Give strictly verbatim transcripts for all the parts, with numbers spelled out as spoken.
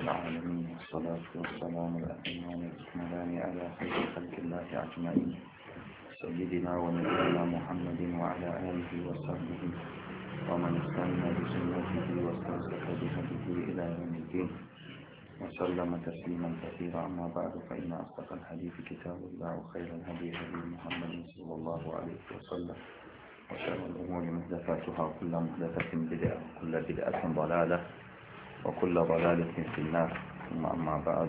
العالمين والصلاة والسلام الأتمان الأكملان على خير خلق الله أجمعين سيدنا ونبينا محمد وعلى آله وصحبه ومن استنى بسنته واستمسك بهديه إلى يوم الدين وسلم تسليما كثيرا. أما بعد فإن أصدق الحديث كتاب الله وخير الهدي هدي محمد صلى الله عليه وسلم وشر الأمور محدثاتها وكل محدثة بدعة وكل بدعة ضلالة وكل ضلالة في النار. ثم أما بعد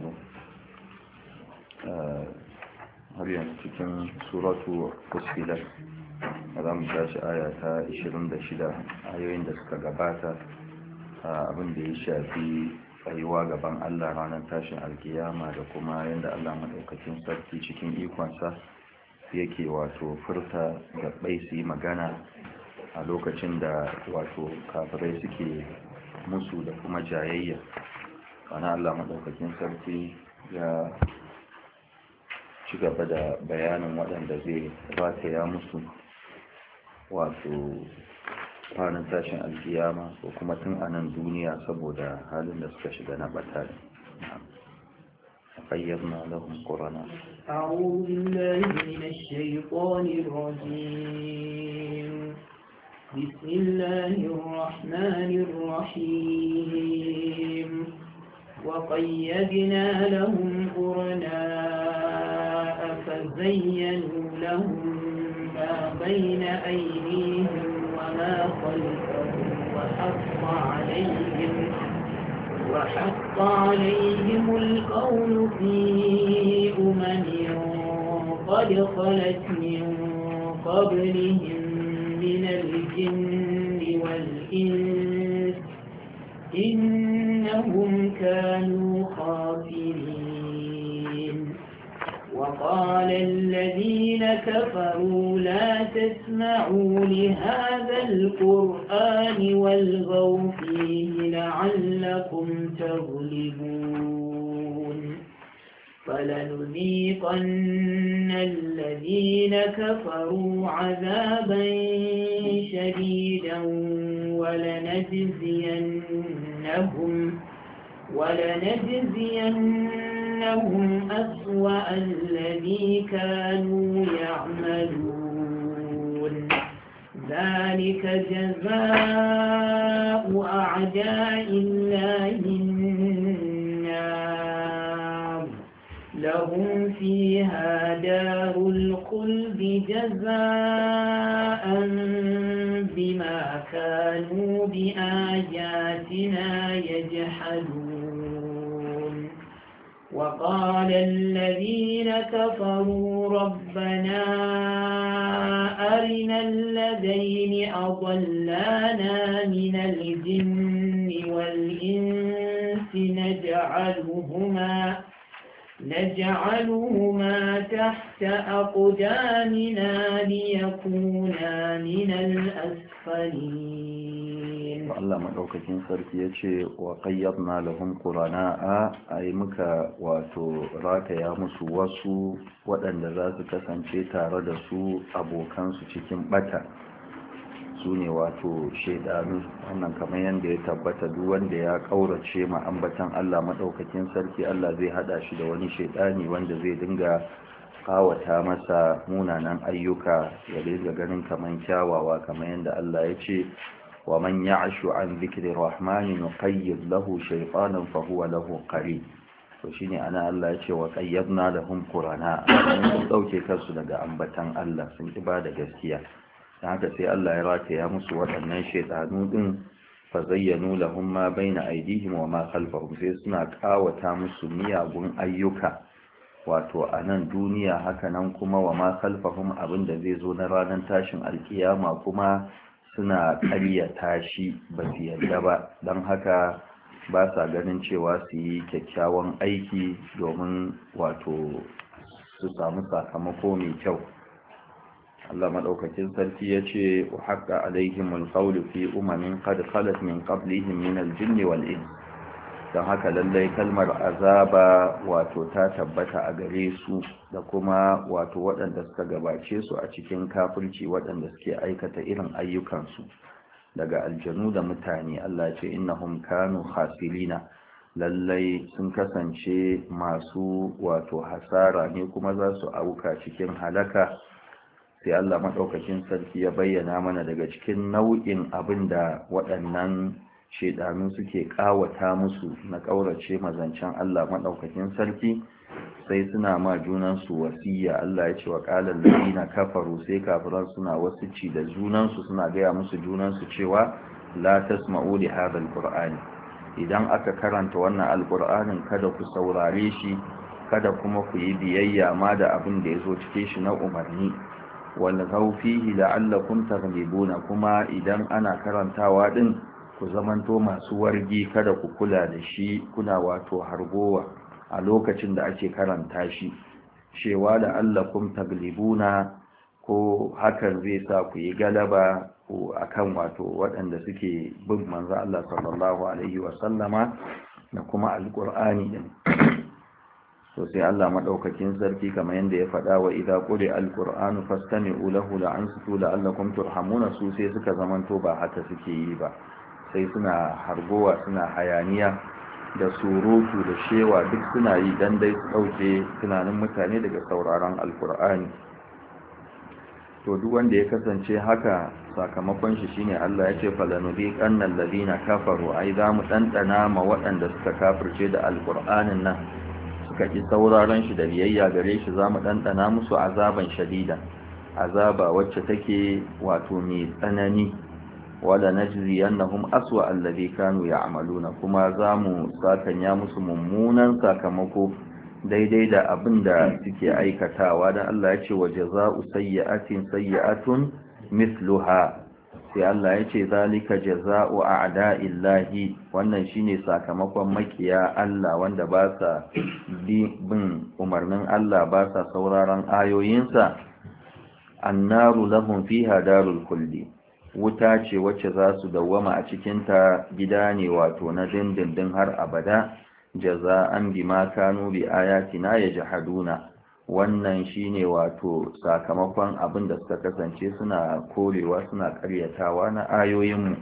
هل ينتكن سورة فصلت wadda tashi aya ta ishirin da shida ayoyin da suka gabata abin da ya shafi tsayuwa gaban Allah ranar tashin alkiyama da kuma yadda Allah madaukakin sarki cikin ikonsa yake wato furta gabbai su yi magana a lokacin da wato kafirai suke musu da kuma jayayya. Ana Allah madaukakin sarki ya ci gaba da bayanin waɗanda zai rataya musu wato kwanan tashin alkiyama ko kuma tun a nan duniya saboda halin da suka shiga na batari. فقيضنا لهم قرنا أعوذ بالله من الشيطان الرجيم بسم الله الرحمن الرحيم وقيدنا لهم قرناء فزينوا لهم ما بين أيديهم وما خلفهم وحق عليهم وحق عليهم القول في أمم قد خلت من قبلهم من الجن والإنس إنهم كانوا خاسرين. وقال الذين كفروا لا تسمعوا لهذا القرآن والغوا فيه لعلكم تغلبون فلنذيقن الذين كفروا عذابا شديدا ولنجزينهم ولنجزينهم أسوأ الذي كانوا يعملون ذلك جزاء أعداء الله النار لهم فيها دار الخلد جزاء بما كانوا بآياتنا يجحدون. وقال الذين كفروا ربنا أرنا الذين أضلانا من الجن والإنس نجعلهما نجعلهما تحت أقدامنا ليكونا من الأسفلين. Allah madaukakin sarki yace wa qayyadna lahum qurana'a ay muka wato rataya musu wasu waɗanda za su kasance tare da su abokan su cikin bata sune wato shedanu. Wannan kamar yanda ya tabbata duk wanda ya kaurace ma ambatan Allah madaukakin sarki Allah zai hada shi da wani shedani wanda zai dinga kawata masa munanan ayyuka ya dinga ganin kaman kyawawa kamar yanda Allah ya ce ومن يعش عن ذكر الرحمن نقيض له شيطانا فهو له قرين. to shine ana Allah ya ce wa qayyadna lahum qurana sun dauke kansu daga ambatan Allah sun ki bada gaskiya dan haka sai Allah ya rataya musu waɗannan shaytanu din fa zayyanu lahum ma baina aydihim wa ma khalfahum sai suna kawata musu miyagun ayyuka wato a nan duniya haka nan kuma wa ma khalfahum abinda zai zo na ranar tashin alkiyama kuma suna ƙaryata shi ba su yarda ba don haka ba sa ganin cewa su yi kyakkyawan aiki domin wato su samu sakamako mai kyau. Allah maɗaukakin sarki ya ce wa haƙa alaihimul qawlu fi umamin qad khalat min qablihim min al-jinni wal ins. don haka lallai kalmar azaba wato ta tabbata a gare su da kuma wato waɗanda suka gabace su a cikin kafirci waɗanda suke aikata irin ayyukansu daga aljanu da mutane. Allah ce innahum kanu khasirina lallai sun kasance masu wato hasara ne kuma za su auka cikin halaka. sai Allah madaukakin sarki ya bayyana mana daga cikin nau'in abinda waɗannan shedanu suke kawata musu na kaurace mazancin Allah madaukakin sarki, sai suna ma junan su wasiya. Allah ya ce wa qalal ladina kafaru, sai kafiran suna wasici da junan su suna ga musu junan su cewa la tasma'u li hadha alqur'ani, idan aka karanta wannan alqur'anin kada ku saurare shi, kada kuma ku yi biyayya ma da abin da yazo cikin shi na umarni. walghaw fihi la'allakum taghlibuna, kuma idan ana karantawa din ku zamanto masu wargi, kada ku kula da shi kuna wato hargowa a lokacin da ake karanta shi. cewa la'allakum taghlibuna ko hakan zai sa ku yi galaba akan wato waɗanda suke bin manzo Allah sallallahu alaihi wa sallama da kuma alqur'ani din. to sai Allah madaukakin sarki kamar yanda ya faɗa wa idza quri alqur'anu fastami'u lahu la'ansitu la'allakum turhamuna, su sai suka zamanto ba haka suke yi ba, sai suna hargowa suna hayaniya da surutu da shewa duk suna yi dan dai su dauke tunanin mutane daga sauraron alqur'ani. to duk wanda ya kasance haka sakamakon shi shine Allah ya ce falanudiqanna alladhina kafaru, ai za mu dandana ma waɗanda suka kafirce da alqur'anin nan suka ki sauraron shi da biyayya gare shi, za mu ɗanɗana musu azaban shadida, azaba wacce take wato mai tsanani. wala najziyannahum aswa alladhi kanu ya'maluna, kuma za mu sakanya musu mummunan sakamako daidai da abin da suke aikatawa. dan Allah ya ce wa jazaa'u sayyi'atin sayyi'atun mithluha, sai Allah ya ce zalika jazaa'u a'da'illahi, wannan shine sakamakon makiya Allah wanda ba sa bin umarnin Allah, ba sa sauraron ayoyinsa. annaru lahum fiha darul kulli, wuta ce wacce za su dawwama a cikin ta, gida ne wato na dindindin har abada. jaza'an bima kanu bi ayatina yajhaduna, wannan shine wato sakamakon abin da suka kasance suna korewa suna karyatawa na ayoyinmu.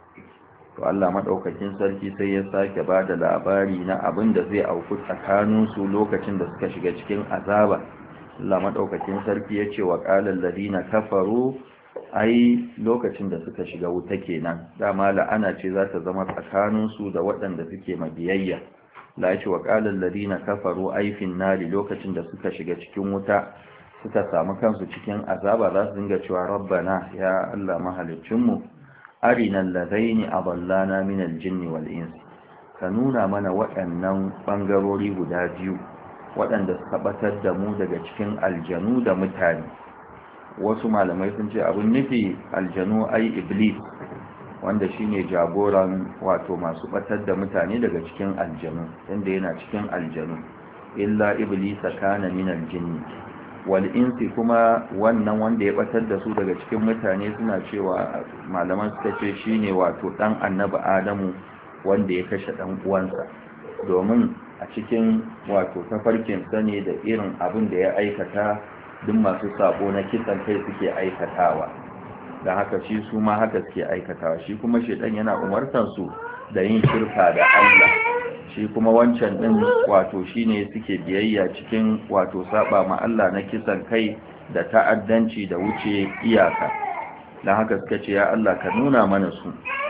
to Allah madaukakin sarki sai ya sake bada labari na abin da zai auku tsakanin su lokacin da suka shiga cikin azaba. Allah madaukakin sarki ya ce wa qalal ladina kafaru, ai lokacin da suka shiga wuta kenan, dama la'ana ce za ta zama tsakanin su da waɗanda suke mabiyayya. la ya ce wa qalal ladina kafaru ai fin nari, lokacin da suka shiga cikin wuta suka samu kansu cikin azaba, za su dinga cewa rabbana ya Allah mahalicinmu, arinal ladaini adallana min aljinni wal insi, ka nuna mana waɗannan bangarori guda biyu waɗanda suka batar da mu daga cikin aljanu da mutane. wasu malamai sun ce abun nufi aljanu ai iblis, wanda shine jagoran wato masu batar da mutane daga cikin aljanu, inda yana cikin aljanu. illa iblisa kana min aljinni wal insi, kuma wannan wanda ya batar da su daga cikin mutane suna cewa malaman suka ce shine wato dan annabi Adamu wanda ya kashe dan uwansa, domin a cikin wato tafarkin sa ne da irin abin da ya aikata duk masu sabo na kisan kai suke aikatawa, da haka shi su ma haka suke aikatawa. shi kuma shedan yana umartar su da yin shirka da Allah, shi kuma wancan din wato shine suke biyayya cikin wato saba ma Allah na kisan kai da ta'addanci da wuce iyaka. dan haka suka ce ya Allah ka nuna mana su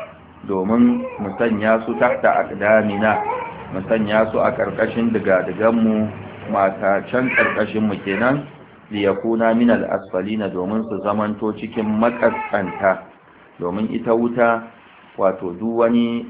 domin mu sanya su tahta aqdamina, mu sanya su a karkashin digadigan mu, mata can karkashin mu kenan, liyakuna min al-asfalina, domin su zamanto cikin makaskanta. domin ita wuta wato duk wani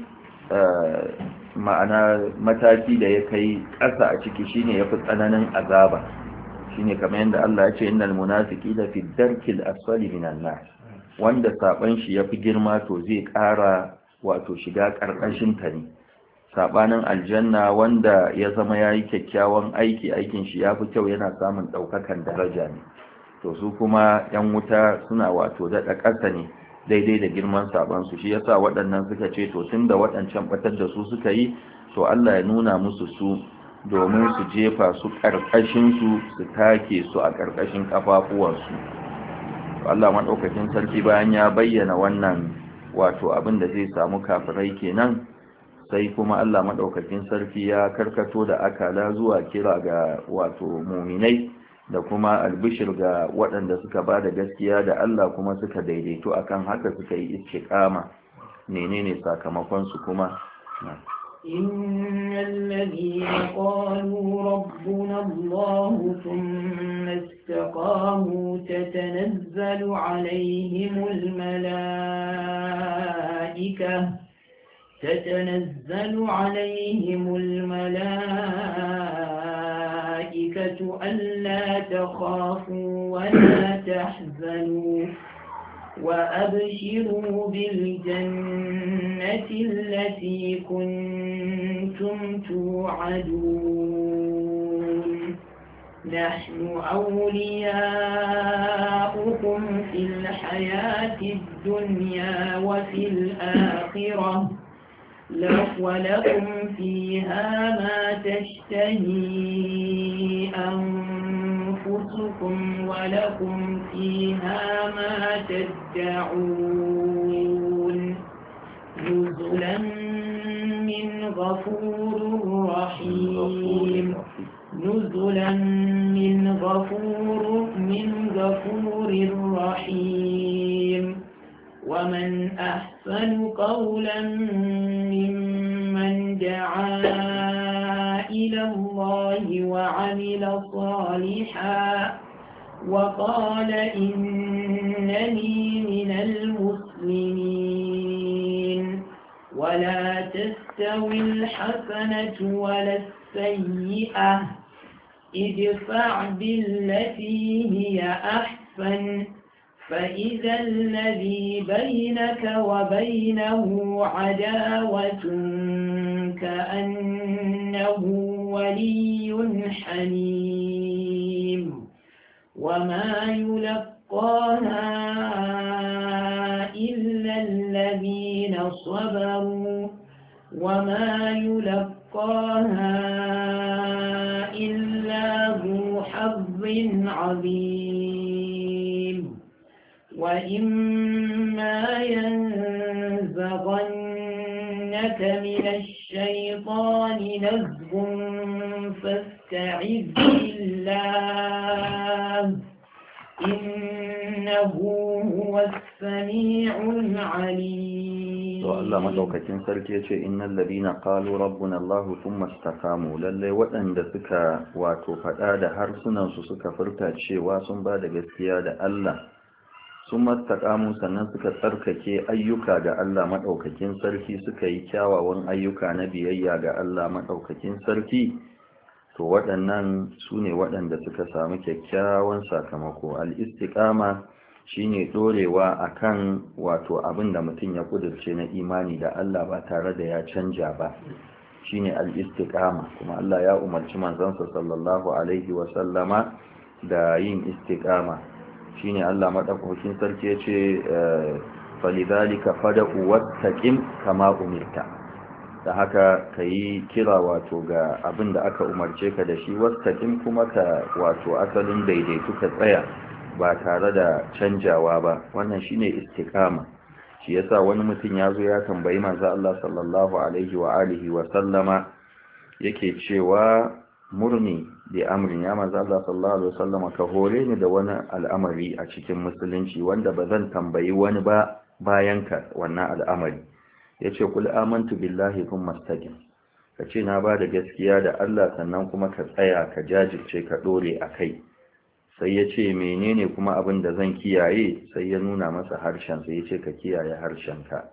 ma'ana mataki da ya kai ƙasa a ciki shine yafi tsananin azaba, shine kamar yadda Allah ya ce innal munafiqina fi darkil asfali minan nar, wanda saban shi yafi girma to zai ƙara wato shiga ƙarƙashin ta ne. sabanin aljanna wanda ya zama yayi kyakkyawan aiki, aikin shi yafi kyau, yana samun daukakan daraja ne. to su kuma yan wuta suna wato da ƙasa ne daidai da girman saban su. shi yasa waɗannan suka ce to tunda waɗancan batar da su suka yi, to Allah ya nuna musu su domin su jefa su ƙarƙashin su su take su a ƙarƙashin kafafuwan su. to Allah madaukakin sarki bayan ya bayyana wannan wato abin da zai samu kafirai kenan, sai kuma Allah madaukakin sarki ya karkato da akala zuwa kira ga wato mu'minai da kuma albishir ga waɗanda suka ba da gaskiya da Allah kuma suka daidaito akan haka suka yi istiqama menene sakamakon su kuma إن الذين قالوا ربنا الله ثم استقاموا تتنزل عليهم الملائكة تتنزل عليهم الملائكة ألا تخافوا ولا تحزنوا وأبشروا بالجنة التي كنتم توعدون نحن أولياؤكم في الحياة الدنيا وفي الآخرة ولكم فيها ما تشتهي أنفسكم ولكم فيها ما تدعون نزلا من غفور رحيم نزلا من غفور من غفور رحيم ومن أحسن قولا ممن دعا إلى الله وعمل صالحا وقال إنني من المسلمين ولا تستوي الحسنة ولا السيئة ادفع بالتي هي أحسن فإذا الذي بينك وبينه عداوة كأنه ولي حميم وما يلقاها إلا الذين صبروا وما يلقاها إلا ذو حظ عظيم وإما ينزغنك من الشيطان نزغ فاستعذ بالله إنه هو السميع العليم. الله مدوكتين سركي إن الذين قالوا ربنا الله ثم استقاموا للي وأن دسكا واتو فتاد هرسنا سسكا فرتا شيوا سنبا دقسيا دا الله sun mastakamu sannan suka tsarkake ayyuka ga Allah maɗaukakin sarki suka yi kyawawan ayyuka na biyayya ga Allah maɗaukakin sarki to waɗannan su ne waɗanda suka samu kyakkyawan sakamako al-istiqama shine dorewa akan wato abin da mutum ya kudirce na imani da Allah ba tare da ya canja ba shine al-istiqama kuma Allah ya umarci manzansa sallallahu alaihi wa sallama da yin istiqama shine Allah madaukakin sarki yace falidhalika fad'u wattaqim kama umirta da haka kai kira wato ga abinda aka umarce ka da shi wattaqim kuma ka wato asalin daidaitu ka tsaya ba tare da canjawa ba wannan shine istiqama shi yasa wani mutum yazo ya tambayi manzo Allah sallallahu alaihi wa alihi wa sallama yake cewa murni da amrin ya manzo Allah sallallahu alaihi wasallam ka hore ni da wani al'amari a cikin musulunci wanda bazan tambayi wani ba bayan ka wannan al'amari yace kul amantu billahi thumma istaqim kace na ba da gaskiya da Allah sannan kuma ka tsaya ka jajirce ka dore akai sai yace menene kuma abin da zan kiyaye sai ya nuna masa harshen sai yace ka kiyaye harshen ka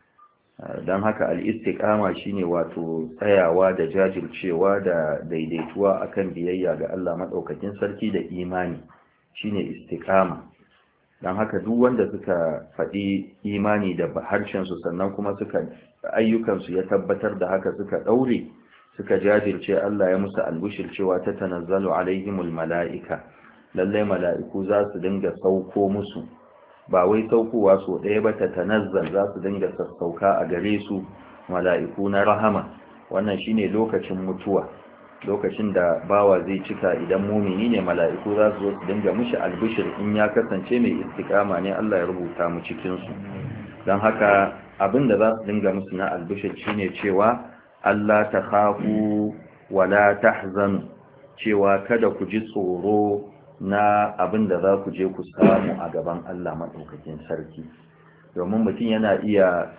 don haka al'istiƙama shi ne wato tsayawa da jajircewa da daidaituwa akan biyayya ga Allah maɗaukakin sarki da imani shi ne istiƙama don haka duk wanda suka faɗi imani da harshensu sannan kuma suka ayyukansu ya tabbatar da haka suka ɗaure suka jajirce Allah ya musu albushir cewa ta tanazzalu alaihimul mala'ika lallai mala'iku za su dinga sauko musu ba wai saukowa so ɗaya ba ta tanazzal za su dinga sassauka a gare su mala'iku na rahama wannan shine lokacin mutuwa lokacin da bawa zai cika idan mumini ne mala'iku za su zo su dinga mishi albishir in ya kasance mai istiqama ne Allah ya rubuta mu cikin su don haka abinda za su dinga musu na albishir shine cewa Allah ta khafu wala tahzanu, cewa kada ku ji tsoro na abinda za ku je ku samu a gaban Allah madaukakin sarki. Domin mutum yana iya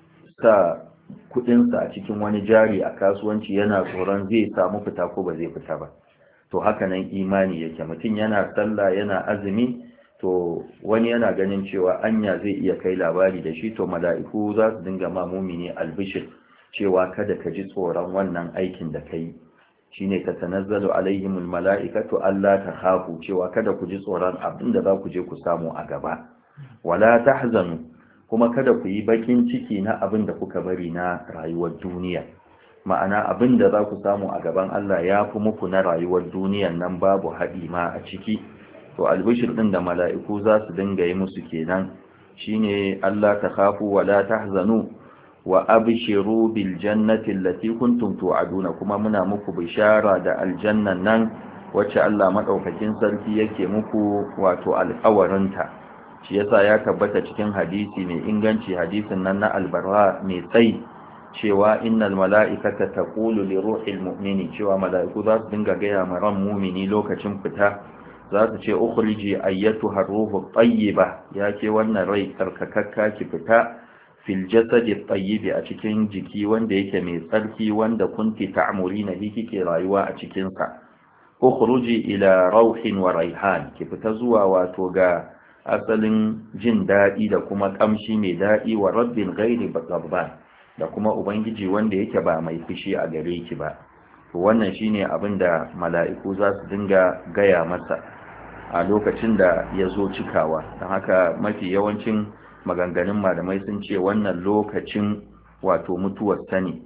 sa kudinsa a cikin wani jari a kasuwanci yana tsoron zai samu fita ko ba zai fita ba. To haka nan imani yake, mutum yana sallah yana azumi, to wani yana ganin cewa anya zai iya kai labari da shi, to mala'iku za su dinga ma mumini albishir cewa kada ka ji tsoron wannan aikin da kai, shine ta tanazzalu alaihimul mala'ikatu alla takhafu, cewa kada ku ji tsoron abin da za ku je ku samu a gaba, wala tahzanu, kuma kada ku yi bakin ciki na abin da kuka bari na rayuwar duniya. Ma'ana abin da za ku samu a gaban Allah ya fi muku na rayuwar duniyan nan, babu haɗi ma a ciki. To albishir ɗin da mala'iku za su dinga yi musu kenan shine Allah ta khafu wa la tahzanu wa abshiru bil jannati allati kuntum tu'aduna, kuma muna muku bishara da aljannan nan wacce Allah madaukakin sarki yake muku wato alƙawarinta. Shi yasa ya tabbata cikin hadisi mai inganci, hadisin nan na albarra mai tsayi, cewa innal mala'ikata taqulu li ruhil mu'mini, cewa mala'iku za su dinga gaya ma ran mu'mini lokacin fita, za su ce ukhriji ayyatuha ar-ruhu tayyiba, ya ke wannan rai tsarkakakka ki fita, fil jasadi tayyibi, a cikin jiki wanda yake mai tsarki, wanda kunti ta'murina bi, kike rayuwa a cikin sa. Ukhruji ila rauhin wa raihan, ki fita zuwa wato ga asalin jin dadi da kuma kamshi mai dadi, wa rabbin ghairi bagabban, da kuma ubangiji wanda yake ba mai fushi a gare ki ba. To wannan shine abin da mala'iku za su dinga gaya masa a lokacin da ya zo cikawa. Don haka mafi yawancin maganganun malamai sun ce wannan lokacin wato mutuwar sani.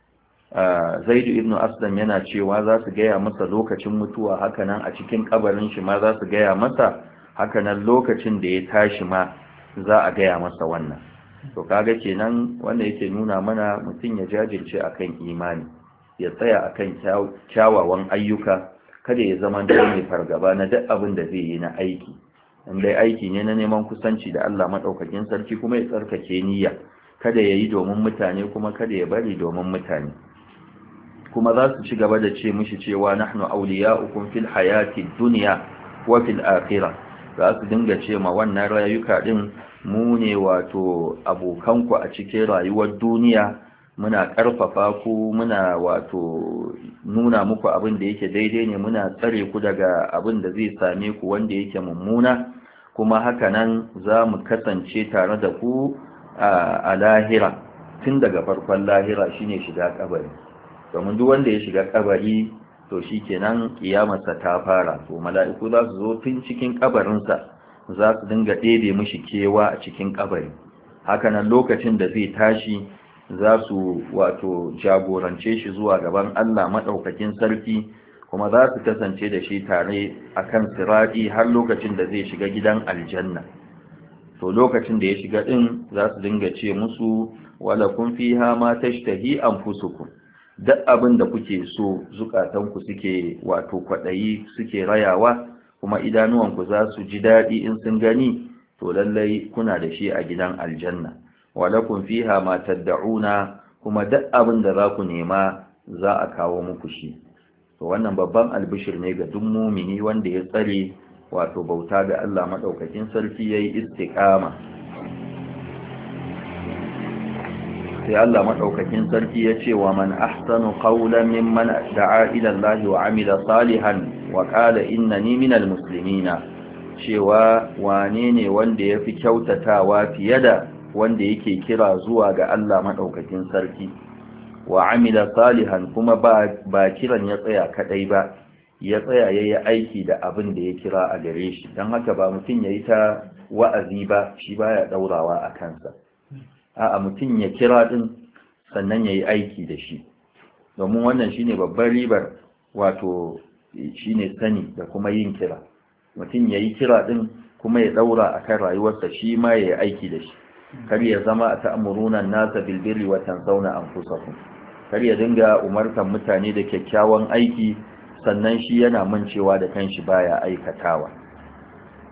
Zaidu ibn Aslam yana cewa za su gaya masa lokacin mutuwa, hakanan a cikin kabarin shi ma za su gaya masa, hakanan lokacin da ya tashi ma za a gaya masa wannan. To kaga kenan wanda yake nuna mana mutum ya jajirce akan imani, ya tsaya akan kyawawan ayyuka, kada ya zama da mai fargaba na duk abin da zai yi na aiki. Indai aiki ne na neman kusanci da Allah madaukakin sarki, kuma ya tsarkake niyya, kada ya yi domin mutane, kuma kada ya bari domin mutane. Kuma za su ci gaba da ce mishi cewa nahnu awliya'ukum fil hayati dunya wa fil akhirah, za su dinga ce ma wannan rayuka din, mu ne wato abokanku a cikin rayuwar duniya, muna ƙarfafa ku, muna wato nuna muku abin da yake daidai ne, muna tsare ku daga abin da zai same ku wanda yake mummuna, kuma haka nan za mu kasance tare da ku a lahira, tun daga farkon lahira shine shiga kabari. Domin duk wanda ya shiga kabari to shikenan kiyamarsa ta fara, to mala'iku za su zo tun cikin kabarinsa, za su dinga ɗebe mishi kewa a cikin kabari. Hakanan lokacin da zai tashi za su wato jagorance shi zuwa gaban Allah maɗaukakin sarki, kuma za su kasance da shi tare akan sirati har lokacin da zai shiga gidan aljanna. To lokacin da ya shiga din za su dinga ce musu, wala kun fiha ma tashtahi anfusukum, duk abin da kuke so zukatanku suke wato kwaɗayi suke rayawa, kuma idanuwanku za su ji daɗi in sun gani, to lallai kuna da shi a gidan aljanna. Walakun fiha ma tad'una, kuma duk abin da za ku nema za a kawo muku shi. To wannan babban albishir ne ga duk mumini wanda ya tsare wato bauta ga Allah madaukakin sarki, yayi istiqama. Sai Allah madaukakin sarki ya ce, wa man ahsanu qawlan mimman da'a ila Allah wa amila salihan wa qala innani minal muslimina, cewa wane ne wanda yafi kyautatawa fiye da wanda yake kira zuwa ga Allah madaukakin sarki, wa amila salihan, kuma ba ba kiran ya tsaya kadai ba, ya tsaya yayi aiki da abin da ya kira a gare shi. Dan haka ba mutun yayi ta wa'azi ba, shi baya daurawa a kansa. A'a, mutun ya kira din sannan yayi aiki da shi. Domin wannan shine babbar ribar, wato shine sani da kuma yin kira. Mutun yayi kira din kuma ya daura akan rayuwarsa, shi ma yayi aiki da shi. Kar ya zama a ta'amuruna nasa bil birri wa tansawna anfusakum, kar ya dinga umartan mutane da kyakkyawan aiki sannan shi yana mancewa da kanshi baya aikatawa.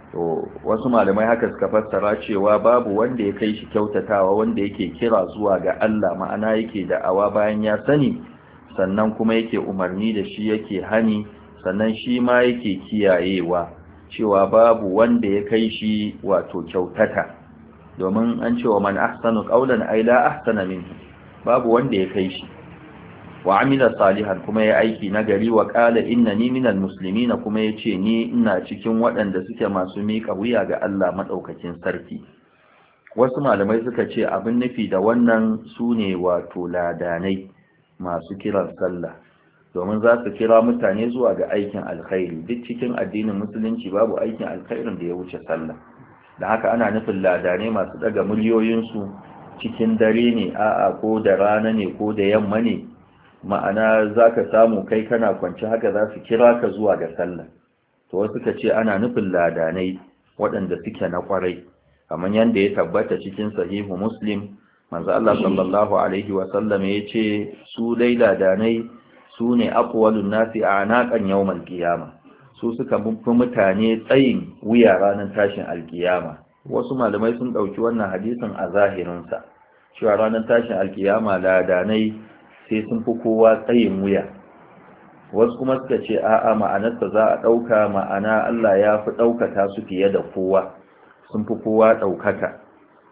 to wasu malamai haka suka fassara cewa babu wanda ya kai shi kyautatawa, wanda yake kira zuwa ga Allah, ma'ana yake da'awa bayan ya sani, sannan kuma yake umarni da shi, yake hani, sannan shi ma yake kiyayewa, cewa babu wanda ya kai shi wato kyautata. domin an cewa man ahsanu qawlan ay la ahsana minhu, babu wanda ya kai shi. wa amila salihan, kuma ya aiki nagari, wa qala innani minal muslimin, kuma yace ni ina cikin waɗanda suke masu miƙa wuya ga Allah madaukakin sarki. Wasu malamai suka ce abin nufi da wannan sune wato ladanai masu kiran sallah, domin za su kira mutane zuwa ga aikin alkhairi. Duk cikin addinin musulunci babu aikin alkhairin da ya wuce sallah, da haka ana nufin ladanai masu daga miliyoyinsu cikin dare ne, a'a ko da rana ne ko da yamma ne, ma'ana za ka samu kai kana kwanci haka za su kira ka zuwa ga sallah. To wasu ka ce ana nufin ladanai waɗanda suke na ƙwarai, kamar yadda ya tabbata cikin sahihu muslim, manzo Allah sallallahu alaihi wa sallam ya ce su dai ladanai su ne aqwalun nasi a'naqan yawmal qiyama, su suka fi mutane tsayin wuya ranar tashin alkiyama. Wasu malamai sun ɗauki wannan hadisin a zahirinsa, cewa ranar tashin alkiyama ladanai sai sun fi kowa tsayin wuya. Wasu kuma suka ce a'a, ma'anarsa za a ɗauka ma'ana Allah ya fi ɗaukaka su fiye da kowa, sun fi kowa ɗaukaka.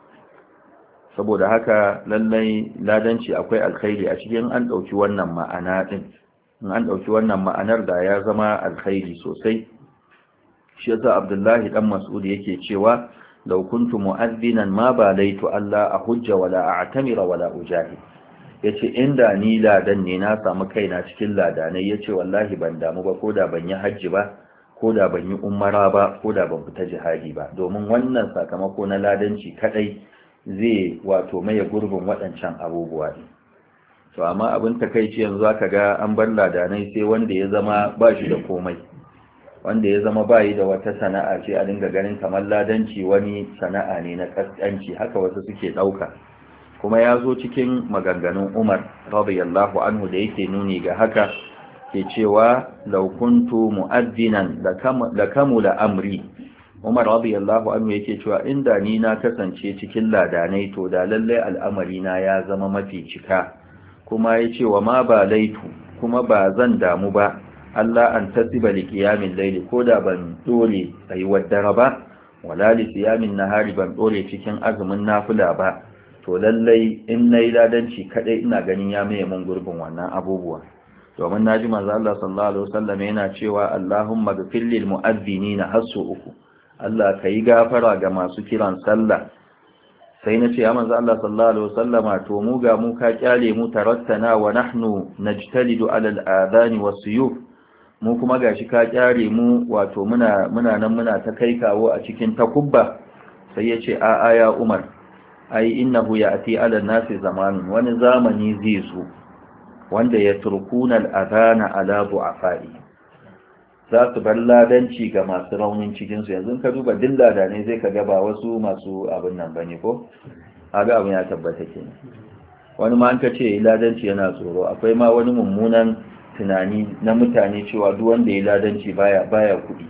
Saboda haka lallai ladanci akwai alkhairi a cikin an ɗauki wannan ma'ana ɗin. In an ɗauki wannan ma'anar da ya zama alkhairi sosai. Shi yasa Abdullahi dan Mas'ud yake cewa law kuntu mu'adhdhinan ma balaitu alla ahujja wala a'tamira wala ujahid. yace inda ni ladan ne na samu kaina cikin ladanai, yace wallahi ban damu ba, koda ban yi hajji ba, koda ban yi umara ba, koda ban fita jihadi ba, domin wannan sakamako na ladanci kadai zai wato maye gurbin waɗancan abubuwa ne. To amma abin takeici yanzu zaka ga an bar ladanai sai wanda ya zama ba shi da komai, wanda ya zama bayi da wata sana'a, ce a dinga ganin kamar ladanci wani sana'a ne na kaskanci, haka wasu suke dauka. Kuma ya zo cikin maganganun Umar radiyallahu anhu da yake nuni ga haka, ke cewa law kuntu mu'addinan la kamula amri. Umar radiyallahu anhu yake cewa inda ni na kasance cikin ladanai to da lalle al'amari na ya zama mafi cika. Kuma yace wa ma balaitu, kuma ba zan damu ba Allah an tasiba li qiyamil layli, koda ban dole tsayuwar dare ba, wala li siyamin nahari, ban dole cikin azumin nafila ba. To lallai in nayi ladanci kadai ina ganin ya maye mun gurbin wannan abubuwa. Domin naji manzo Allah sallallahu alaihi wasallam yana cewa Allahumma ghfir lil mu'adhdhinina hasu uku, Allah kai gafara ga masu kiran sallah. Sai nace ya manzo Allah sallallahu alaihi wasallama, to mu ga mu ka kyale mu tarattana wa nahnu najtalidu ala al-adhan was-suyuf, mu kuma gashi ka kyare mu wato muna muna nan muna ta kai kawo a cikin takubba. Sai yace a aya Umar, ai innahu ya'ti ala nasi zamanun, wani zamani zai zo wanda ya turkuna al-adhana ala du'afai, za su bar ladanci ga masu raunin cikin su. Yanzu ka duba dillada ne zai kaga ba wasu masu abin nan bane ko, aga abin ya tabbata kenan. Wani ma an ka ce ladanci yana tsoro, akwai ma wani mummunan tunani na mutane cewa duk wanda ya ladanci baya baya kudi.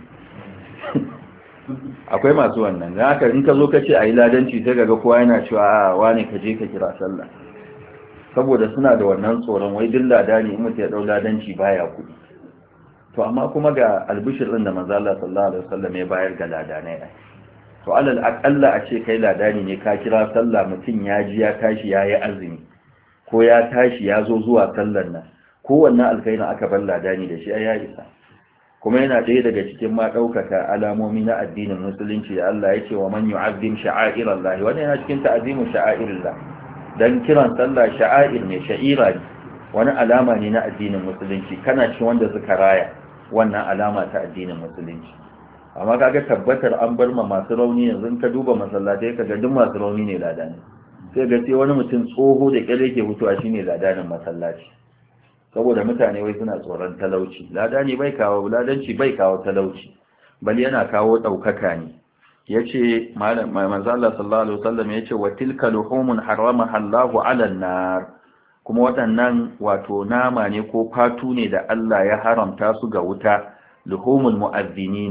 Akwai masu wannan, da haka in ka zo ka ce a yi ladanci sai kaga kowa yana cewa a wane ka je ka kira sallah, saboda suna da wannan tsoron wai duk lada ne in mutum ya dau ladanci baya kuɗi. To amma kuma ga albishir din da manzo Allah sallallahu alaihi wasallam ya bayar ga ladanai, to alal aqalla a ce kai ladani ne ka kira sallah, mutum ya ji ya tashi yayi azumi ko ya tashi ya zo zuwa sallar nan, kowanne alkhairin aka bar ladani da shi ya isa. Kuma yana ɗaya daga cikin ma ɗaukaka alamomi na addinin musulunci da Allah ya ce wa man yu'azzim sha'airallahi, wannan yana cikin ta'azimu sha'airillah. Dan kiran sallah sha'air ne, sha'ira ne, wani alama ne na addinin musulunci, kana cikin wanda suka raya wannan alama ta addinin musulunci. Amma kaga tabbatar an bar ma masu rauni, yanzu ka duba masallatai kaga duk masu rauni ne ladani, sai ga sai wani mutum tsoho da kyale yake hutuwa shine ladanin masallaci, saboda mutane wai suna tsoron talauci. Ladani bai kawo, ladanci bai kawo talauci, bal yana kawo daukaka ne. Yace manzo Allah sallallahu alaihi wasallam yace wa tilka luhumun haramaha Allahu 'ala an-nar, kuma waɗannan wato nama ne ko fatu ne da Allah ya haramta su ga wuta. Luhumul mu'adhdhinina,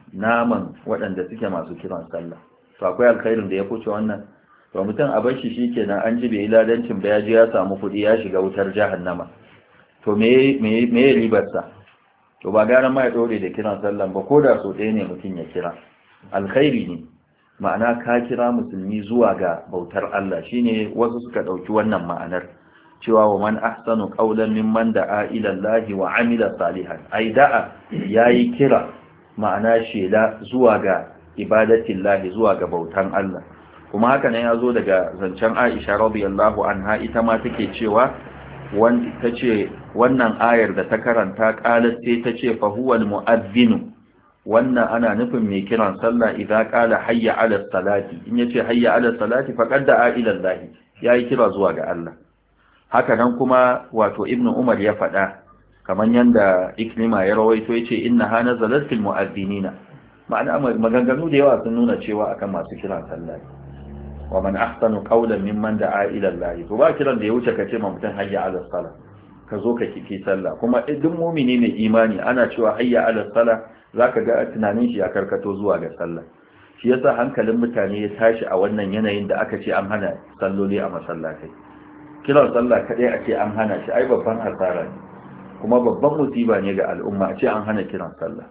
naman waɗanda suke masu kiran sallah to akwai alkhairin da ya kuce wannan to mutum a bar shi shikenan an ji bai ladancin ba ya ji ya samu kuɗi ya shiga wutar jahannama to me me me ribarsa to ba gara ma ya dore da kiran sallah ba ko da so ɗaya ne mutum ya kira alkhairi ne ma'ana ka kira musulmi zuwa ga bautar Allah shine wasu suka ɗauki wannan ma'anar cewa wa man ahsanu qawlan mimman da'a ila Allah wa amila salihan ai da'a yayi kira ma'ana shela zuwa ga ibadatillahi zuwa ga bautan Allah kuma haka ne yazo daga zancen Aisha radiyallahu anha ita ma take cewa wanda tace wannan ayar da ta karanta qalat sai tace fa huwal mu'adhdhin wannan ana nufin mai kiran sallah idza qala hayya 'ala salati in yace hayya 'ala salati faqad da'a ila Allah yayi kira zuwa ga Allah haka nan kuma wato ibnu umar ya faɗa kamar yanda iklima ya rawaito yace inna hana nazalat fil mu'adhdhinina ma'ana maganganu da yawa sun nuna cewa akan masu kiran sallah wa man ahsanu qawlan mimman da'a ila Allah to ba kiran da ya wuce kace ma mutum hayya 'ala salat ka zo ka kike sallah kuma duk mu'mini mai imani ana cewa hayya 'ala salat zaka ga tunanin shi ya karkato zuwa ga sallah shi yasa hankalin mutane ya tashi a wannan yanayin da aka ce an hana salloli a masallatai kiran sallah kadai a ce an hana shi ai babban hasara ne kuma babban musiba ne ga al'umma a ce an hana kiran sallah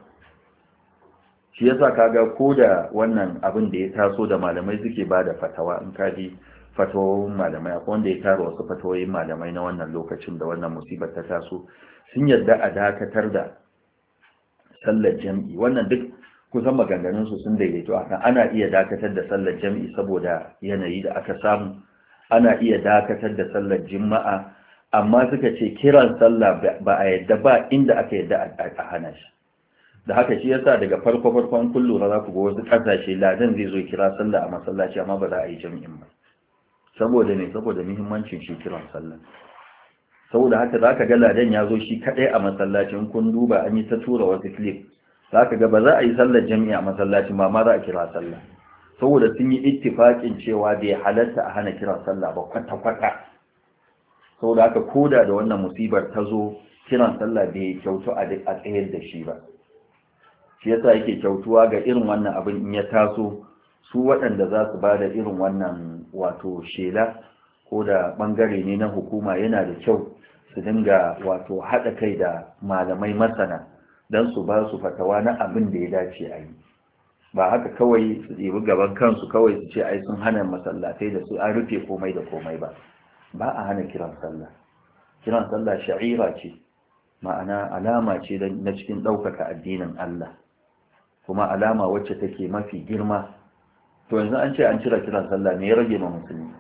shi yasa kaga ko da wannan abin da ya taso da malamai suke bada fatawa in kaji fatawoyin malamai akwai wanda ya tara wasu fatawoyin malamai na wannan lokacin da wannan musibar ta taso sun yarda a dakatar da sallar jam'i wannan duk kusan maganganun su sun daidaito akan ana iya dakatar da sallar jam'i saboda yanayi da aka samu ana iya dakatar da sallar juma'a amma suka ce kiran sallah ba a yadda ba inda aka yadda a hana shi da haka shi yasa daga farko farkon kullu za ku ga wasu kasashe ladan zai zo kira sallah a masallaci amma ba za a yi jami'in ba saboda ne saboda muhimmancin shi kiran sallah saboda haka zaka ga ladan ya zo shi kadai a masallacin kun duba an yi ta tura wasu clip zaka ga ba za a yi sallar jami'i a masallacin ba ma za a kira sallah saboda sun yi ittifakin cewa bai halatta a hana kiran sallah ba kwata-kwata saboda haka koda da wannan musibar ta zo kiran sallah bai kyautu a tsayar da shi ba shi yasa yake kyautuwa ga irin wannan abin in ya taso su waɗanda za su ba da irin wannan wato shela ko da ɓangare ne na hukuma yana da kyau su dinga wato haɗa kai da malamai masana don su ba su fatawa na abin da ya dace a yi ba haka kawai su ɗebi gaban kansu kawai su ce ai sun hana masallatai da su an rufe komai da komai ba ba a hana kiran sallah kiran sallah sha'ira ce ma'ana alama ce na cikin ɗaukaka addinin Allah kuma alama wacce take mafi girma to yanzu an ce an cire kiran sallah ne ya rage ma musulmi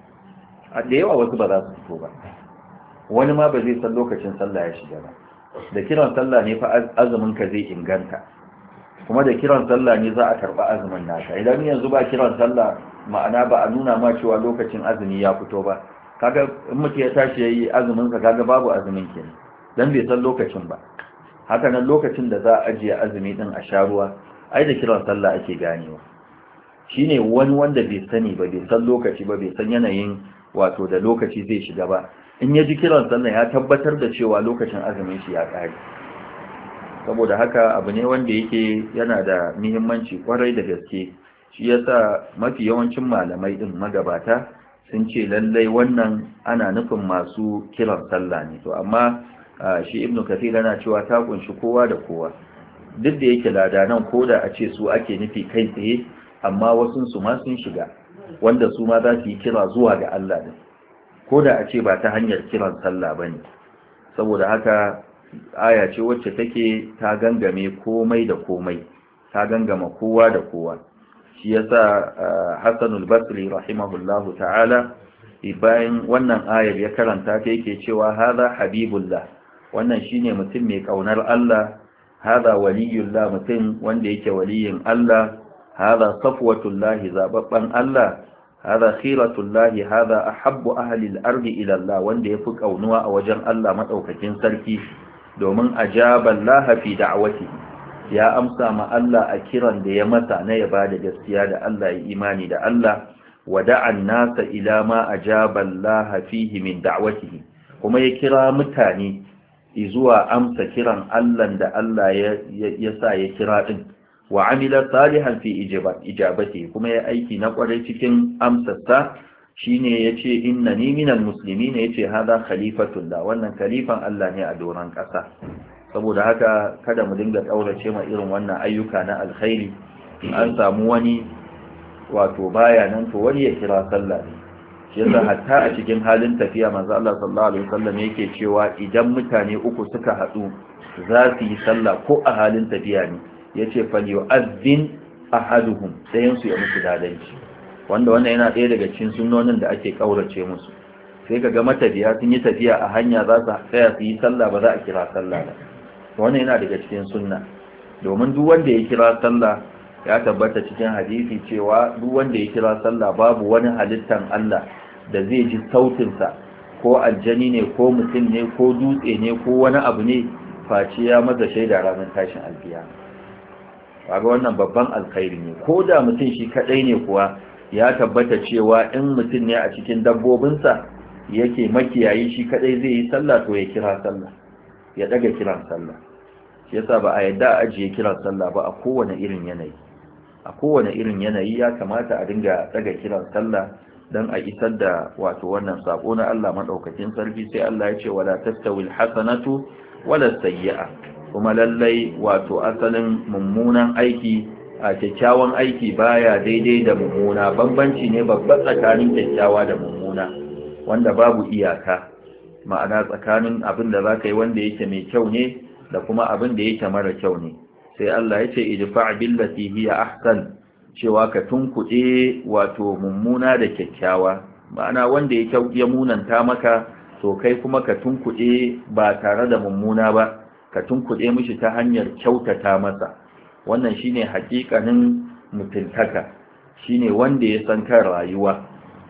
a da yawa wasu ba za su fito ba wani ma ba zai san lokacin sallah ya shiga ba da kiran sallah ne fa azumin ka zai inganta kuma da kiran sallah ne za a karba azumin naka idan yanzu ba kiran sallah ma'ana ba a nuna ma cewa lokacin azumi ya fito ba kaga in mutum ya tashi yayi azumin sa kaga babu azumin kenan dan bai san lokacin ba haka nan lokacin da za a ajiye azumi din a sharuwa ai da kiran sallah ake ganewa shine wani wanda bai sani ba bai san lokaci ba bai san yanayin wato da lokaci zai shiga ba in ya ji kiran sallah ya tabbatar da cewa lokacin azumin shi ya kare saboda haka abu ne wanda yake yana da muhimmanci kwarai da gaske shi yasa mafi yawancin malamai din magabata sun ce lallai wannan ana nufin masu kiran sallah ne to amma shi ibnu kathir yana cewa ta kunshi kowa da kowa duk da yake ladanan koda a ce su ake nufi kai tsaye amma wasun su ma sun shiga wanda su ma za su yi kira zuwa ga Allah din koda a ce ba ta hanyar kiran sallah bane saboda haka aya ce wacce take ta gangame komai da komai ta gangama kowa da kowa shi yasa Hassan al-Basri rahimahullahu ta'ala bayan wannan ayar ya karanta ta yake cewa hadha habibullah wannan shine mutum mai kaunar Allah hadha waliyullah mutum wanda yake waliyin Allah hadha safwatullah zababban Allah hadha khiratullah hadha ahabbu ahli al-ardi ila Allah wanda yafi kaunuwa a wajen Allah madaukakin sarki domin ajaballaha fi da'wati ya amsa ma Allah a kiran da ya masa na ya bada gaskiya da Allah ya imani da Allah wada'an nasa ila ma ajaballaha fihi min da'watihi kuma ya kira mutane zuwa amsa kiran Allah da Allah ya ya sa ya kira din wa amila salihan fi ijabati kuma ya aiki na kwarai cikin amsarsa shine yace innani minal muslimin yace hada khalifatullah wannan khalifan Allah ne a doran kasa saboda haka kada mu dinga kaurace ma irin wannan ayyuka na alkhairi in an samu wani wato baya nan to wani ya kira sallah shi yasa hatta a cikin halin tafiya manzo Allah sallallahu alaihi wasallam yake cewa idan mutane uku suka hadu za su yi sallah ko a halin tafiya ne yace fal yu'adhdhin ahaduhum dayan su ya musu dadanci wanda wannan yana ɗaya daga cikin sunnonin da ake kaurace musu sai kaga matafiya sun yi tafiya a hanya za su tsaya su yi sallah ba za a kira sallah ba wannan yana daga cikin sunna domin duk wanda ya kira sallah ya tabbata cikin hadisi cewa duk wanda ya kira sallah babu wani halittan Allah da zai ji sautinsa ko aljani ne ko mutum ne ko dutse ne ko wani abu ne face ya masa shaida ranar tashin alkiyama kaga wannan babban alkhairi ne ko da mutum shi kadai ne kuwa ya tabbata cewa in mutum ne a cikin dabbobinsa yake makiyayi shi kadai zai yi sallah to ya kira sallah ya daga kiran sallah shi yasa ba a yadda a ajiye kiran sallah ba a kowane irin yanayi a kowane irin yanayi ya kamata a dinga daga kiran sallah dan a isar da wato wannan sako na Allah madaukakin sarki sai Allah ya ce wala tastawil hasanatu wala sayyi'a kuma lallai wato asalin mummunan aiki a kyakkyawan aiki baya daidai da mummuna bambanci ne babban tsakanin kyakkyawa da mummuna wanda babu iyaka ma'ana tsakanin abin da zaka yi wanda yake mai kyau ne da kuma abin da yake mara kyau ne sai Allah ya ce idfa' billati hiya ahsan cewa ka tunkuɗe wato mummuna da kyakkyawa ma'ana wanda ya ya munanta maka to kai kuma ka tunkuɗe ba tare da mummuna ba ka tunkuɗe mishi ta hanyar kyautata masa wannan shine hakikanin mutuntaka shine wanda ya san kan rayuwa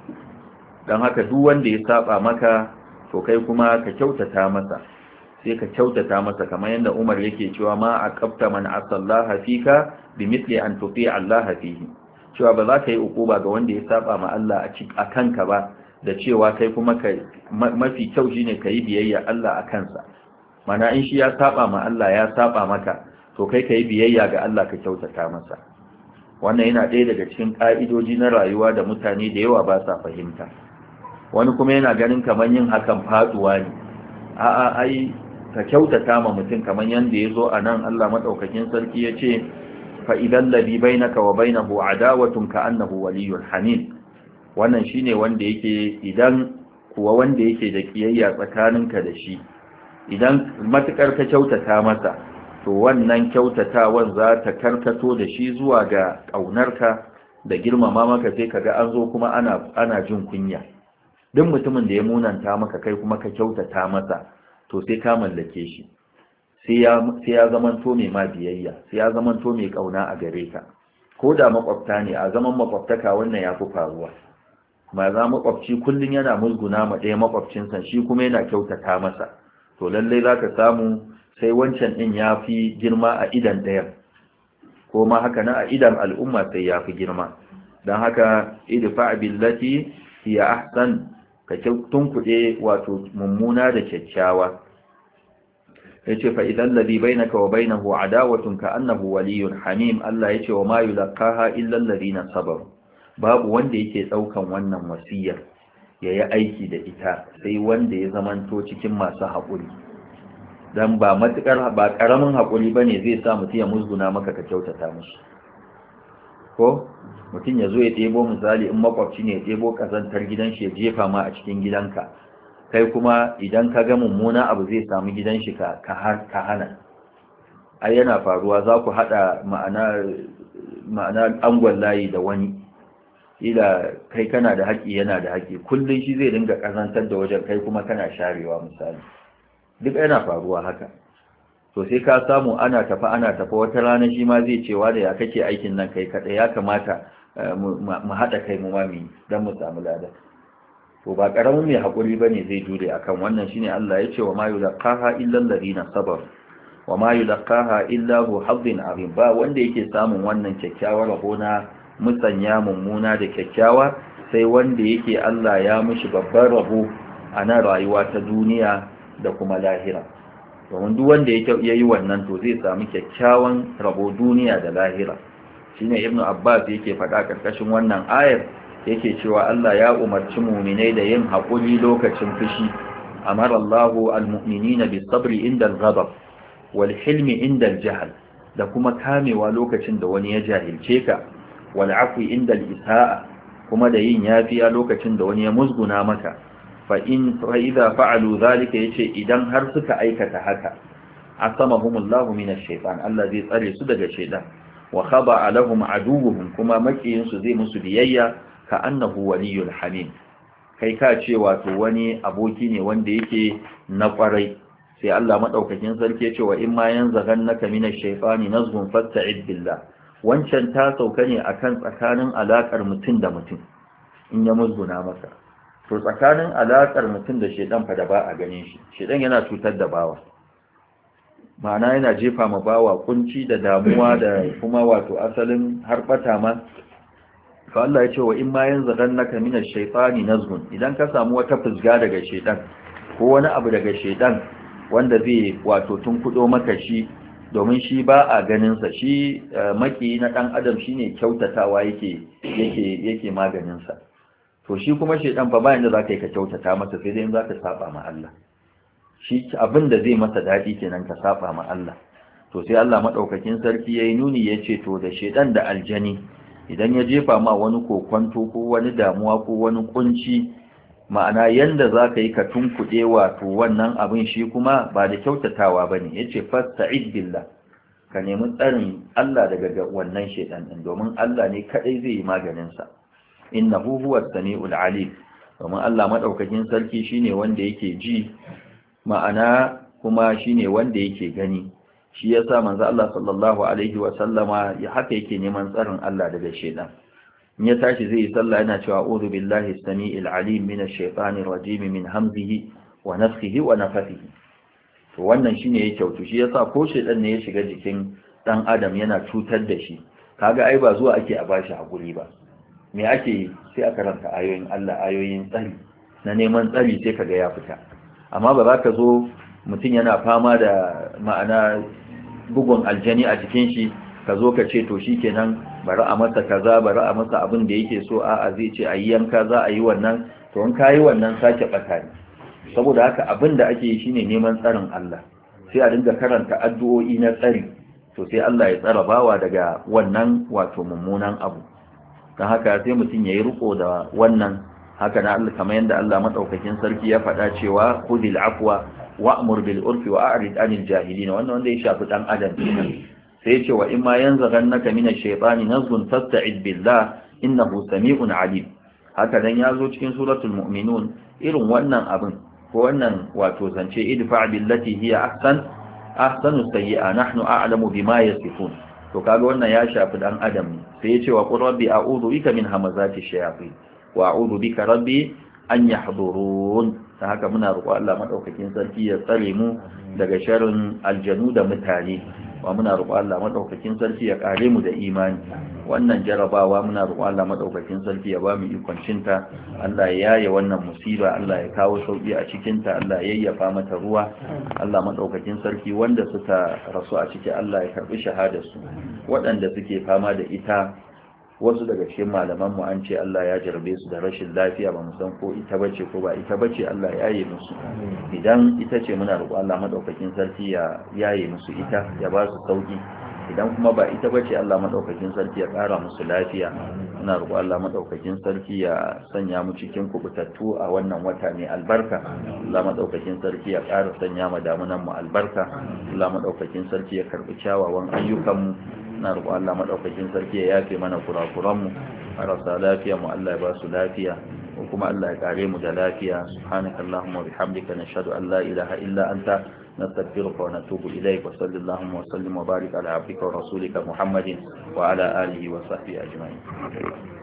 dan haka duk wanda ya saba maka to kai kuma ka kyautata masa sai ka kyautata masa kamar yadda Umar yake cewa ma aqabta man asallaha fika bimithli an tuti Allah fihi cewa ba za ka yi ukuba ga wanda ya saba ma Allah a kanka ba da cewa kai kuma kai mafi kyau shine kai biyayya Allah a kansa mana in shi ya saba ma Allah ya saba maka to kai kai biyayya ga Allah ka kyautata masa wannan yana ɗaya daga cikin ka'idoji na rayuwa da mutane da yawa ba sa fahimta wani kuma yana ganin kamar yin hakan faduwa ne a'a ai ka kyautata ma mutum kamar yanda yazo anan Allah madaukakin sarki yace fa idan ladhi bainaka wa bainahu adawatun ka annahu waliyyun hamim wannan shine wanda yake idan kuwa wanda yake da kiyayya tsakaninka da shi idan matukar ka kyautata masa to wannan kyautatawan za ta karkato da shi zuwa ga kaunarka da girmama maka sai kaga an zo kuma ana ana jin kunya duk mutumin da ya munanta maka kai kuma ka kyautata masa to sai ka mallake shi sai ya sai ya zamanto mai ma biyayya sai ya zamanto mai kauna a gare ka ko da makwabta ne a zaman makwabtaka wannan yafi faruwa ma za makwabci kullun yana musguna ma ɗaya makwabcinsa shi kuma yana kyautata masa to lalle zaka samu sai wancan din yafi girma a idan ɗayan ko ma haka na a idan al'umma sai yafi girma dan haka idfa billati hiya ahsan ka tunkuɗe wato mummuna da kyakkyawa yace fa idan ladhi bainaka wa bainahu adawatun ka annahu waliyyun hamim Allah yace wa ma yulqaha illa alladhina sabaru babu wanda yake daukan wannan wasiyar yayi aiki da ita sai wanda ya zamanto cikin masu haƙuri dan ba matukar ba karamin haƙuri bane zai sa mutum ya musguna maka ka kyautata mishi ko mutum ya zo ya ɗebo misali in makwabci ne ya ɗebo ƙazantar gidan shi ya jefa ma a cikin gidanka kai kuma idan ka ga mummuna abu zai samu gidan shi ka hana ai yana faruwa za ku haɗa ma'ana angon layi da wani ila kai kana da haƙi yana da haƙi kullum shi zai dinga ƙazantar da wajen kai kuma kana sharewa misali duk yana faruwa haka to sai ka samu ana tafa ana tafa wata rana shi ma zai cewa da ya kake aikin nan kai kaɗai ya kamata mu haɗa kai mu mami don mu samu lada to ba ƙaramin mai haƙuri ba ne zai jure akan wannan shine Allah ya ce wa ma yulqaha illa alladhina sabaru wa ma yulqaha illa hu hazzin azim ba wanda yake samun wannan kyakkyawar rabo na musanya mummuna da kyakkyawa sai wanda yake Allah ya mishi babban rabo a nan rayuwa ta duniya da kuma lahira domin duk wanda ya yi wannan to zai samu kyakkyawan rabo duniya da lahira. Shine Ibn Abbas yake faɗa ƙarƙashin wannan ayar yake cewa Allah ya umarci mu'minai da yin haƙuri lokacin fushi. Amara Allahu al-mu'minina bis-sabri inda al-ghadab wal hilmi inda al-jahl, da kuma kamewa lokacin da wani ya jahilce ka, wal afwi inda al-isa'a, kuma da yin yafiya lokacin da wani ya musguna maka. fa in fa idza fa'alu zalika yace idan har suka aikata haka asamahumullahu minash shaitan, Allah zai tsare su daga shaitan, wa khaba lahum aduwwuhum, kuma makiyin su zai musu biyayya ka annahu waliyul hamim, kai ka ce wato wani aboki ne wanda yake na kwarai. Sai Allah madaukakin sarki ya ce wa in ma yanzaghannaka minash shaitani nazghun fasta'id billah, wancan ta sauka ne akan tsakanin alakar mutum da mutum in ya musguna maka. To tsakanin alakar mutum da shaitan fa da ba a ganin shi, shaitan yana cutar da bawa, ma'ana yana jefa ma bawa kunci da damuwa da kuma wato asalin harbata ma. Fa Allah ya ce wa in ma yanzaghannaka minash shaitani nazghun, idan ka samu wata fusga daga shaitan ko wani abu daga shaitan wanda zai wato tunkudo maka shi, domin shi ba a ganinsa, shi maki na ɗan adam shi ne kyautatawa yake yake yake maganinsa. To shi kuma shaidan fa bayan da za ka yi ka kyautata masa, sai dai in za ka saba ma Allah. Shi abin da zai masa daɗi kenan ka saba ma Allah. To sai Allah maɗaukakin sarki ya yi nuni ya ce to da shaidan da aljani idan ya jefa ma wani kokwanto ko wani damuwa ko wani kunci, ma'ana yanda za ka yi ka tunkuɗe wato wannan abin, shi kuma ba da kyautatawa ba ne. Ya ce fasta'id billah, ka nemi tsarin Allah daga wannan shaidan ɗin, domin Allah ne kaɗai zai yi maganinsa. Innahu huwas sami'ul alim, domin Allah maɗaukakin sarki shine wanda yake ji, ma'ana kuma shine wanda yake gani. Shi yasa manzo Allah sallallahu alaihi wa sallama ya haka yake neman tsarin Allah daga shaidan. In ya tashi zai yi sallah yana cewa a'udhu billahi as-sami'il alim minash shaitanir rajim min hamzihi wa nafthihi wa nafthihi. To wannan shine yake kyautu. Shi yasa ko shaitan ne ya shiga jikin dan adam yana cutar da shi, kaga ai ba zuwa ake a bashi hakuri ba. Me ake sai a karanta ayoyin Allah, ayoyin tsari na neman tsari, sai kaga ya fita. Amma ba za ka zo mutum yana fama da ma'ana bugun aljani a jikin shi, ka zo ka ce to shikenan bari a masa kaza, bari a masa abin da yake so, a'a zai ce a yi yanka, za a yi wannan. To in ka yi wannan sake ɓata ne. Saboda haka abin da ake yi shine neman tsarin Allah, sai a dinga karanta addu'o'i na tsari, to sai Allah ya tsara bawa daga wannan wato mummunan abu. Don haka sai mutum ya yi riko da wannan. Haka na Allah, kamar yadda Allah madaukakin sarki ya faɗa cewa khudhil afwa wa'mur bil urfi wa a'rid anil jahilin, wannan wanda ya shafi dan adam kenan. Sai ce wa in ma yanzaghannaka minash shaitani nazghun fasta'id billah innahu sami'un alim. Haka dan yazo cikin suratul mu'minun irin wannan abin, ko wannan wato zance idfa' billati hiya ahsan ahsanu sayyi'a nahnu a'lamu bima yasifun. To kaga wannan ya shafi dan adam ne. Sai ya ce wa qur rabbi a'udhu bika min hamazati shayatin wa a'udhu bika rabbi an yahdurun. Ta haka muna roƙo Allah madaukakin sarki ya tsare mu daga sharrin aljanu da mutane, wa muna roƙo Allah madaukakin sarki ya kare mu da imani. Wannan jarabawa muna roƙo Allah madaukakin sarki ya ba mu ikon cinta. Allah ya yaye wannan musiba, Allah ya kawo sauki a cikin ta, Allah ya yayyafa mata ruwa. Allah madaukakin sarki wanda suka rasu a ciki Allah ya karbi shahadar su, waɗanda suke fama da ita, wasu daga cikin malaman mu an ce Allah ya jarbe su da rashin lafiya, ba mu san ko ita bace ko ba ita bace, Allah ya yaye musu. Idan ita ce muna roƙo Allah madaukakin sarki ya yaye musu ita, ya ba su sauki. Idan kuma ba ita bace, Allah madaukakin sarki ya ƙara musu lafiya. Muna roƙo Allah madaukakin sarki ya sanya mu cikin kubutattu a wannan wata mai albarka. Allah madaukakin sarki ya ƙara sanya mu damunan mu albarka. Allah madaukakin sarki ya karbi kyawawan ayyukan mu. Na roƙo Allah madaukakin sarki ya yafe mana kurakuranmu, marasa lafiya mu Allah ya ba su lafiya, ko kuma Allah ya kare mu da lafiya. Subhanakallahumma wa bihamdika nashhadu an la ilaha illa anta nastaghfiruka wa natubu ilayk, wa sallallahu wa sallim wa barik ala abdika wa rasulika Muhammadin wa ala alihi wa sahbihi ajma'in.